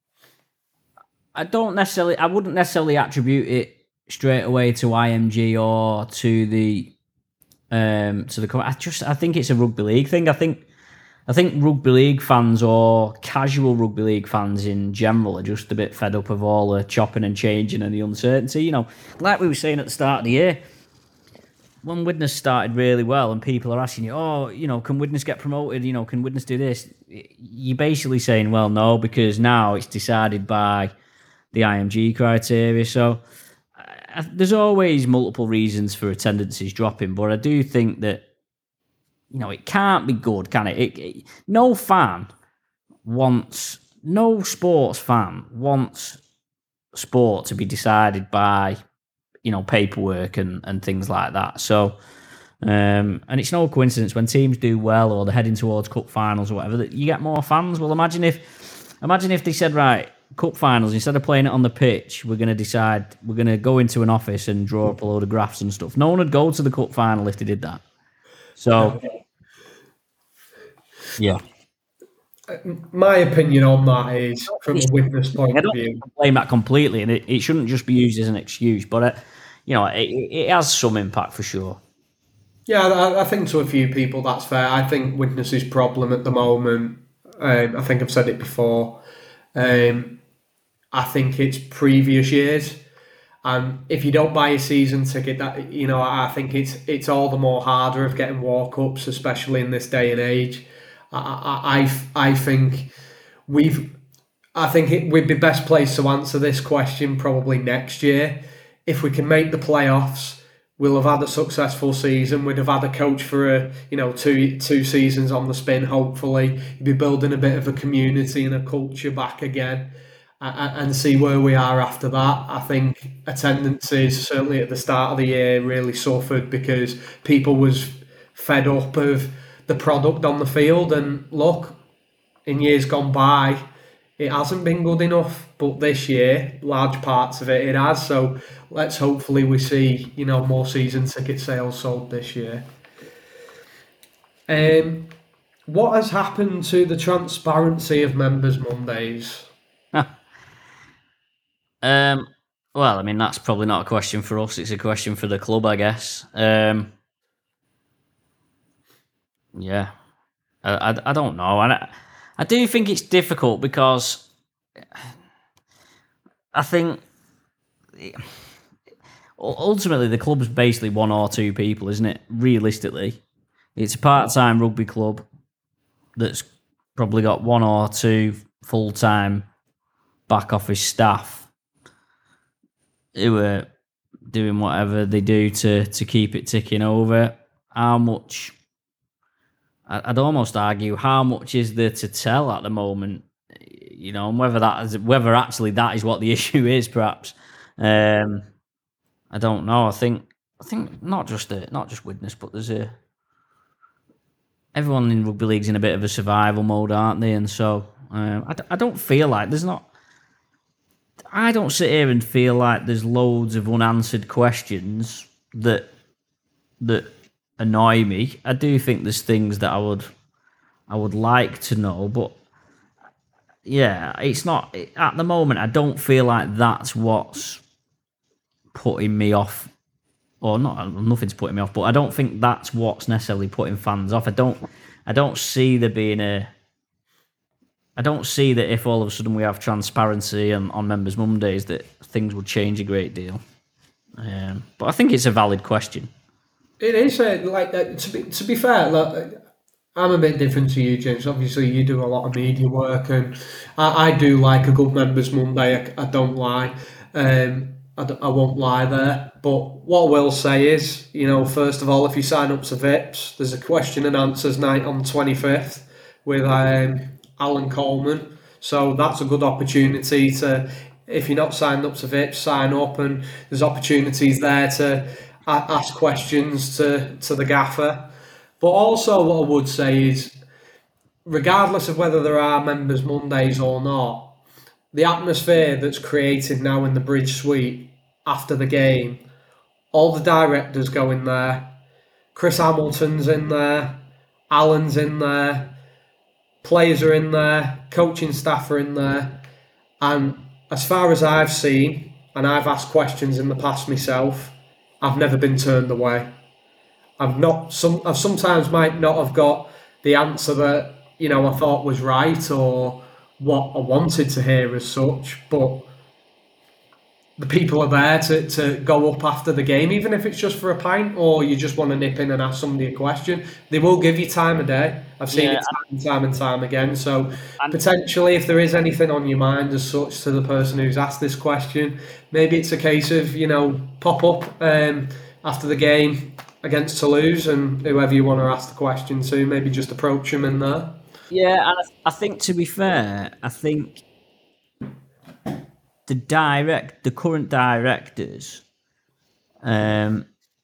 I don't necessarily. I wouldn't necessarily attribute it straight away to I M G or to the um to the. I just I think it's a rugby league thing. I think I think rugby league fans or casual rugby league fans in general are just a bit fed up of all the chopping and changing and the uncertainty. You know, like we were saying at the start of the year, when Widnes started really well and people are asking you, oh, you know, can Widnes get promoted? You know, can Widnes do this? You're basically saying, well, no, because now it's decided by the I M G criteria. So I, there's always multiple reasons for attendances dropping, but I do think that, you know, it can't be good, can it? it, it no fan wants, no sports fan wants sport to be decided by, you know, paperwork and, and things like that. So, um, and it's no coincidence when teams do well or they're heading towards cup finals or whatever that you get more fans. Well, imagine if, imagine if they said, right, cup finals, instead of playing it on the pitch, we're going to decide, we're going to go into an office and draw up a load of graphs and stuff. No one would go to the cup final if they did that. So, yeah. My opinion on that is, from a witness point I don't of view, blame that completely, and it, it shouldn't just be used as an excuse. But uh, you know, it, it has some impact for sure. Yeah, I, I think to a few people that's fair. I think witnesses' problem at the moment. Um, I think I've said it before. Um, I think it's previous years, and if you don't buy a season ticket, that you know, I think it's it's all the more harder of getting walk-ups, especially in this day and age. I, I, I think we've, I think it would be best placed to answer this question probably next year. If we can make the playoffs, we'll have had a successful season. We'd have had a coach for a, you know, two two seasons on the spin. Hopefully, you'd be building a bit of a community and a culture back again, and, and see where we are after that. I think attendances certainly at the start of the year really suffered because people was fed up of the product on the field, and look, in years gone by, it hasn't been good enough. But this year, large parts of it, it has. So let's hopefully we see, you know, more season ticket sales sold this year. Um, what has happened to the transparency of Members Mondays? um, well, I mean, that's probably not a question for us. It's a question for the club, I guess. Um, yeah, I, I, I don't know. And I, I do think it's difficult because I think ultimately the club's basically one or two people, isn't it? Realistically, it's a part-time rugby club that's probably got one or two full-time back office staff who are doing whatever they do to, to keep it ticking over. How much, I'd almost argue, how much is there to tell at the moment? You know, and whether that is, whether actually that is what the issue is, perhaps. Um, I don't know. I think I think not just a, not just Widnes, but there's a everyone in rugby league's in a bit of a survival mode, aren't they? And so um, I, I don't feel like there's not. I don't sit here and feel like there's loads of unanswered questions that that annoy me. I do think there's things that I would I would like to know, but yeah, it's not at the moment. I don't feel like that's what's putting me off, or not. Nothing's putting me off, but I don't think that's what's necessarily putting fans off. I don't. I don't see there being a. I don't see that if all of a sudden we have transparency on, on Members Mondays that things would change a great deal. Um, but I think it's a valid question. It is uh, like uh, to be to be fair. Like, I'm a bit different to you, James. Obviously, you do a lot of media work, and I, I do like a good Members Monday. I, I don't lie. Um, I, I won't lie there. But what I will say is, you know, first of all, if you sign up to V I Ps, there's a question and answers night on the twenty-fifth with um, Alan Coleman. So that's a good opportunity to, if you're not signed up to V I Ps, sign up, and there's opportunities there to a- ask questions to, to the gaffer. But also what I would say is, regardless of whether there are Members Mondays or not, the atmosphere that's created now in the Bridge Suite after the game, all the directors go in there, Chris Hamilton's in there, Alan's in there, players are in there, coaching staff are in there, and as far as I've seen, and I've asked questions in the past myself, I've never been turned away. I've not some. I've sometimes might not have got the answer that you know I thought was right or what I wanted to hear as such, but the people are there to, to go up after the game, even if it's just for a pint or you just want to nip in and ask somebody a question. They will give you time of day. I've seen Yeah, it time and time and time again. So and- potentially, if there is anything on your mind as such to the person who's asked this question, maybe it's a case of, you know, pop up um, after the game against Toulouse and whoever you want to ask the question to, maybe just approach them in there. Yeah, and I, I think, to be fair, I think the direct, the current directors, um,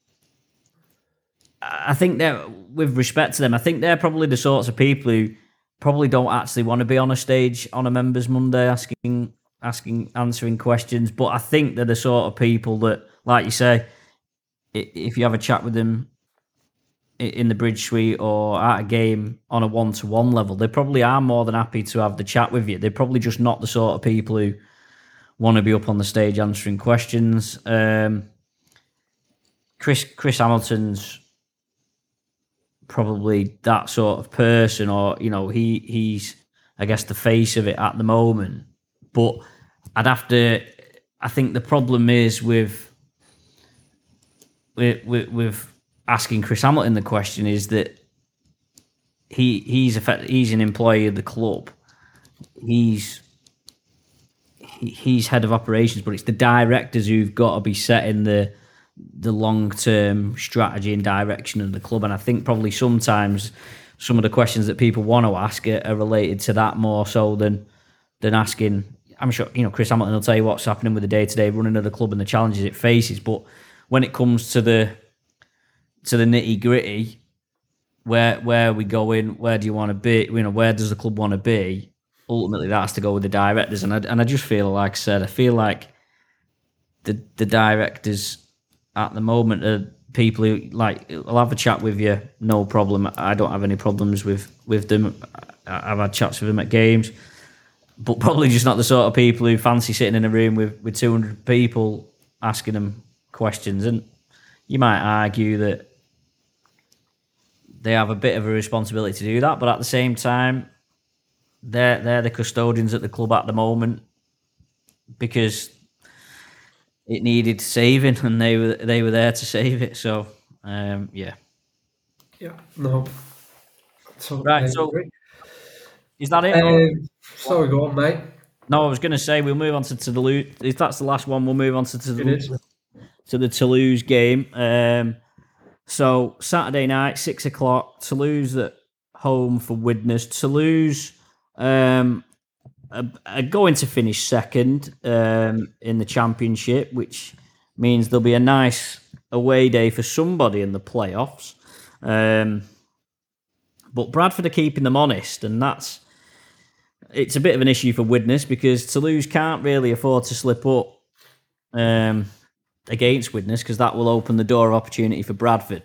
I think they're, with respect to them, I think they're probably the sorts of people who probably don't actually want to be on a stage on a Members Monday asking, asking, answering questions. But I think they're the sort of people that, like you say, if you have a chat with them in the Bridge Suite or at a game on a one-to-one level, they probably are more than happy to have the chat with you. They're probably just not the sort of people who want to be up on the stage answering questions. Um, Chris Chris Hamilton's probably that sort of person, or you know, he he's I guess the face of it at the moment. But I'd have to. I think the problem is with with with, with asking Chris Hamilton the question is that he he's effect, he's an employee of the club. He's he, he's head of operations, but it's the directors who've got to be setting the the long term strategy and direction of the club. And I think probably sometimes some of the questions that people want to ask are, are related to that more so than than asking. I'm sure you know Chris Hamilton will tell you what's happening with the day to day running of the club and the challenges it faces, but when it comes to the to the nitty gritty, where where are we going? Where do you want to be? You know, where does the club want to be? Ultimately, that has to go with the directors, and I and I just feel like I said, I feel like the the directors at the moment are people who like I'll have a chat with you, no problem. I don't have any problems with with them. I've had chats with them at games, but probably just not the sort of people who fancy sitting in a room with with two hundred people asking them questions. And you might argue that they have a bit of a responsibility to do that, but at the same time, they're they're the custodians at the club at the moment because it needed saving, and they were they were there to save it. So, um, yeah, yeah, no, so, right. So, is that it? Um, sorry, go on, mate. No, I was going to say we'll move on to Toulouse. If that's the last one, we'll move on to Toulouse, to the Toulouse game. Um, So Saturday night, six o'clock, Toulouse at home for Widnes. Toulouse um, are, are going to finish second um, in the championship, which means there'll be a nice away day for somebody in the playoffs. Um, but Bradford are keeping them honest, and that's it's a bit of an issue for Widnes because Toulouse can't really afford to slip up um, against Widnes because that will open the door of opportunity for Bradford.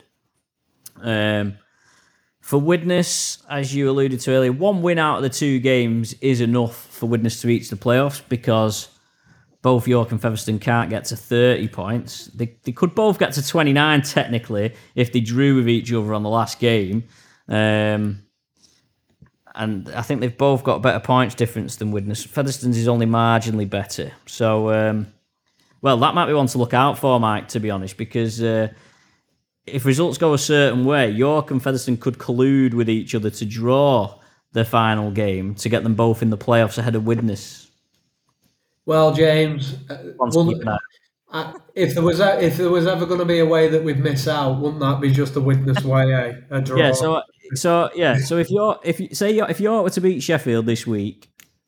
Um, for Widnes, as you alluded to earlier, one win out of the two games is enough for Widnes to reach the playoffs because both York and Featherstone can't get to thirty points. They, they could both get to twenty-nine technically if they drew with each other on the last game. Um, and I think they've both got a better points difference than Widnes. Featherstone's is only marginally better. So, um, well, that might be one to look out for, Mike, to be honest, because uh, if results go a certain way, York and Featherstone could collude with each other to draw the final game to get them both in the playoffs ahead of Widnes. Well, James, uh, well, uh, if there was a, if there was ever going to be a way that we'd miss out, wouldn't that be just a Widnes way, eh? A draw. Yeah. So, so yeah. So if you're if you say you're, if York were to beat Sheffield this week,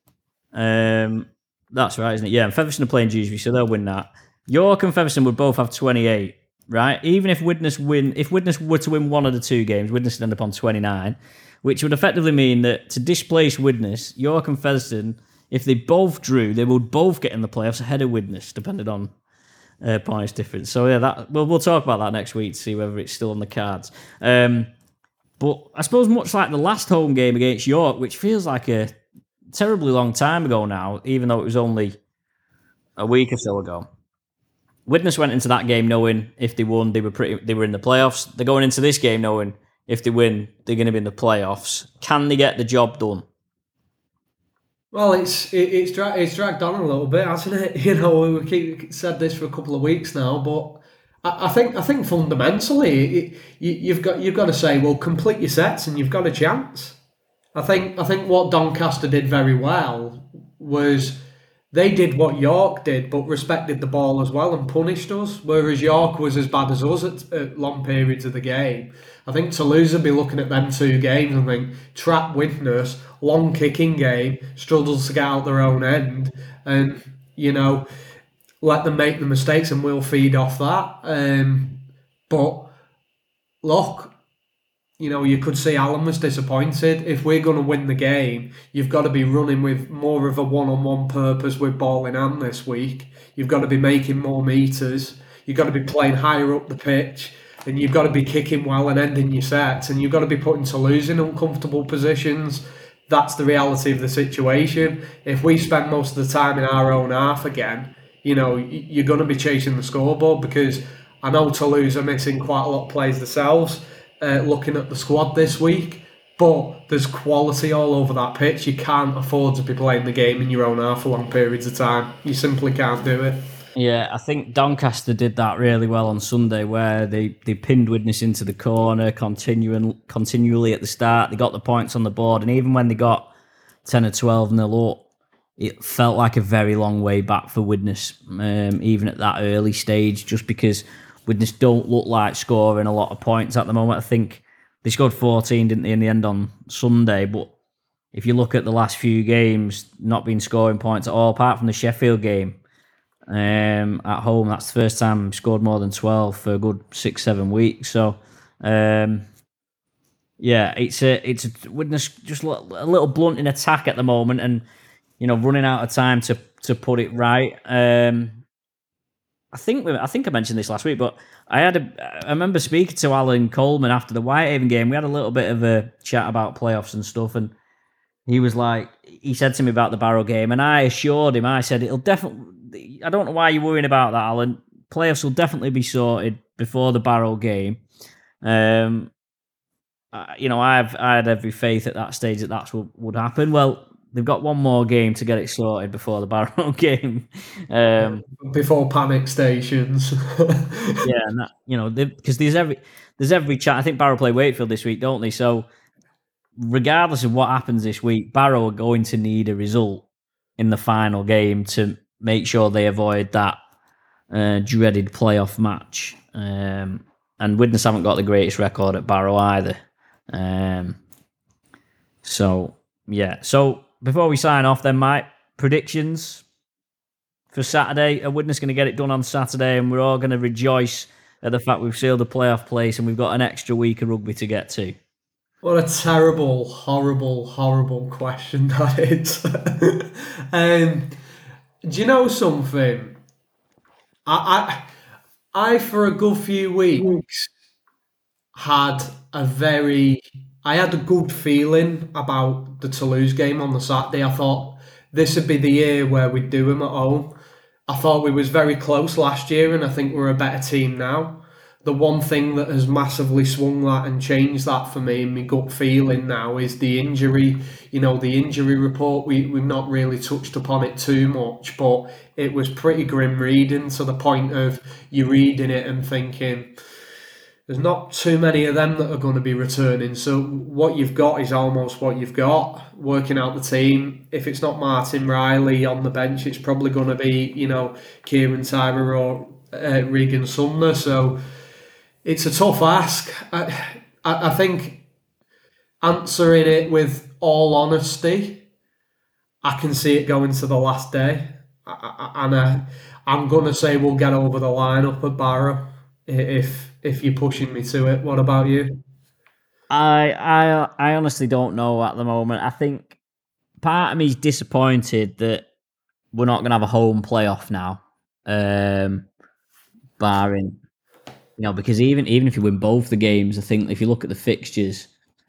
um, that's right, isn't it? Yeah. And Featherstone are playing Dewsbury, so they'll win that. York and Featherstone would both have twenty-eight. Right, even if Widnes win, if Widnes were to win one of the two games, Widnes would end up on twenty-nine, which would effectively mean that to displace Widnes, York and Featherstone, if they both drew, they would both get in the playoffs ahead of Widnes, depending on uh, points difference. So yeah, that well, we'll talk about that next week to see whether it's still on the cards. Um, but I suppose much like the last home game against York, which feels like a terribly long time ago now, even though it was only a week or so ago. Widnes went into that game knowing if they won, they were pretty, they were in the playoffs. They're going into this game knowing if they win, they're going to be in the playoffs. Can they get the job done? Well, it's it, it's dra- it's dragged on a little bit, hasn't it? You know, we keep said this for a couple of weeks now, but I, I think I think fundamentally, it, you, you've got you've got to say, well, complete your sets and you've got a chance. I think I think what Doncaster did very well was they did what York did, but respected the ball as well and punished us. Whereas York was as bad as us at, at long periods of the game. I think Toulouse would be looking at them two games and think trap Widnes, long kicking game, struggles to get out their own end, and you know let them make the mistakes and we'll feed off that. Um, but look, you know, you could say Alan was disappointed. If we're going to win the game, you've got to be running with more of a one-on-one purpose with ball in hand this week. You've got to be making more meters. You've got to be playing higher up the pitch. And you've got to be kicking well and ending your sets. And you've got to be putting Toulouse in uncomfortable positions. That's the reality of the situation. If we spend most of the time in our own half again, you know, you're going to be chasing the scoreboard because I know Toulouse are missing quite a lot of players themselves. Uh, looking at the squad this week, but there's quality all over that pitch. You can't afford to be playing the game in your own half for long periods of time. You simply can't do it. Yeah, I think Doncaster did that really well on Sunday, where they, they pinned Widnes into the corner, continuing continually at the start. They got the points on the board, and even when they got ten or twelve nil up, it felt like a very long way back for Widnes, um, even at that early stage, just because Widnes don't look like scoring a lot of points at the moment. I think they scored fourteen, didn't they, in the end on Sunday? But if you look at the last few games, not been scoring points at all, apart from the Sheffield game um, at home. That's the first time scored more than twelve for a good six, seven weeks. So, um, yeah, it's a it's a Widnes just a little blunt in attack at the moment, and you know, running out of time to to put it right. Um, I think I think I mentioned this last week, but I had a I remember speaking to Alan Coleman after the Whitehaven game. We had a little bit of a chat about playoffs and stuff, and he was like, he said to me about the Barrow game, and I assured him, I said, it'll definitely. I don't know why you're worrying about that, Alan. Playoffs will definitely be sorted before the Barrow game. Um, I, you know, I've I had every faith at that stage that that's what would happen. Well, they've got one more game to get it sorted before the Barrow game. Um, before panic stations. yeah, and that, you know, because there's every there's every chance. I think Barrow play Wakefield this week, don't they? So regardless of what happens this week, Barrow are going to need a result in the final game to make sure they avoid that uh, dreaded playoff match. Um, and Widnes haven't got the greatest record at Barrow either. Um, so yeah, so. Before we sign off then, Mike, predictions for Saturday. Are Widnes going to get it done on Saturday, and we're all going to rejoice at the fact we've sealed the playoff place and we've got an extra week of rugby to get to? What a terrible, horrible, horrible question that is. um, do you know something? I, I, I, for a good few weeks, had a very... I had a good feeling about the Toulouse game on the Saturday. I thought this would be the year where we'd do them at home. I thought we was very close last year, and I think we're a better team now. The one thing that has massively swung that and changed that for me and my gut feeling now is the injury. You know, the injury report, we, we've not really touched upon it too much, but it was pretty grim reading to the point of you reading it and thinking... There's not too many of them that are going to be returning. So what you've got is almost what you've got. Working out the team. If it's not Martin Riley on the bench, it's probably going to be, you know, Kieran Tyler or uh, Regan Sumner. So it's a tough ask. I, I, I think answering it with all honesty, I can see it going to the last day. I, I, and I, I'm going to say we'll get over the line up at Barrow if... If you're pushing me to it. What about you? I I I honestly don't know at the moment. I think part of me is disappointed that we're not going to have a home playoff now, um, barring, you know, because even even if you win both the games, I think if you look at the fixtures,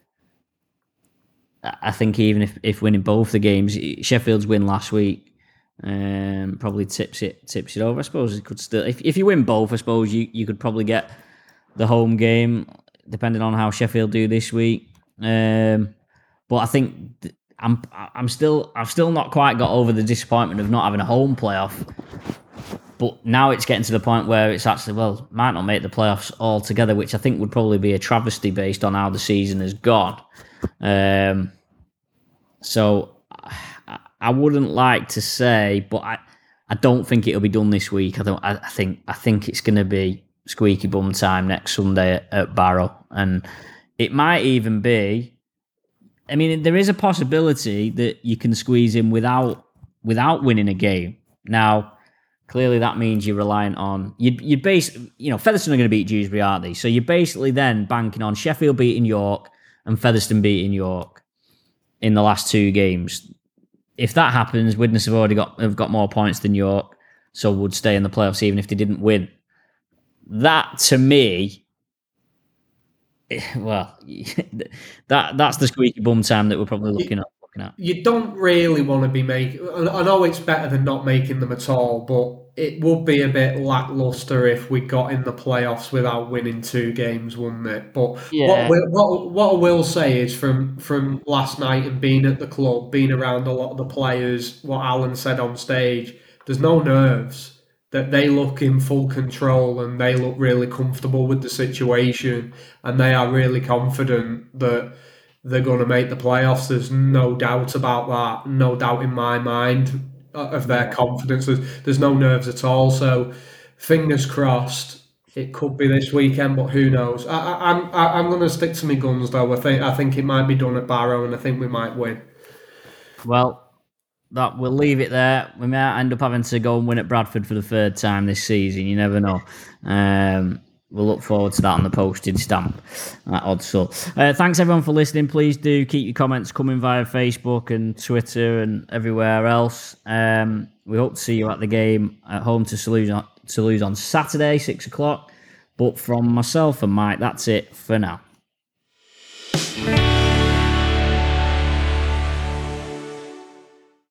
I think even if, if winning both the games, Sheffield's win last week um, probably tips it tips it over. I suppose it could still, if if you win both, I suppose you, you could probably get the home game, depending on how Sheffield do this week. Um, but I think I'm I'm still I've still not quite got over the disappointment of not having a home playoff. But now it's getting to the point where it's actually, well, might not make the playoffs altogether, which I think would probably be a travesty based on how the season has gone. Um, so I, I wouldn't like to say, but I, I don't think it'll be done this week. I don't. I, I think I think it's going to be squeaky bum time next Sunday at, at Barrow, and it might even be. I mean, there is a possibility that you can squeeze in without without winning a game now. Clearly, that means you're reliant on you. You base, you know, Featherstone are going to beat Dewsbury, aren't they? So you're basically then banking on Sheffield beating York and Featherstone beating York in the last two games. If that happens, Widnes have already got have got more points than York, so would stay in the playoffs even if they didn't win. That to me, well, that that's the squeaky bum time that we're probably looking at. You don't really want to be making. I know it's better than not making them at all, but it would be a bit lackluster if we got in the playoffs without winning two games, wouldn't it? But yeah. what, what what I will say is from from last night and being at the club, being around a lot of the players, what Alan said on stage, there's no nerves. That they look in full control and they look really comfortable with the situation, and they are really confident that they're going to make the playoffs. There's no doubt about that. No doubt in my mind of their confidence. There's, there's no nerves at all. So, fingers crossed. It could be this weekend, but who knows? I, I, I'm I, I'm going to stick to my guns though. I think I think it might be done at Barrow, and I think we might win. Well, that we'll leave it there. We might end up having to go and win at Bradford for the third time this season. You never know. Um, We'll look forward to that on the postage stamp at Oddsall. Uh, thanks everyone for listening. Please do keep your comments coming via Facebook and Twitter and everywhere else. Um, we hope to see you at the game at home to Toulouse on, Toulouse on Saturday, six o'clock. But from myself and Mike, that's it for now.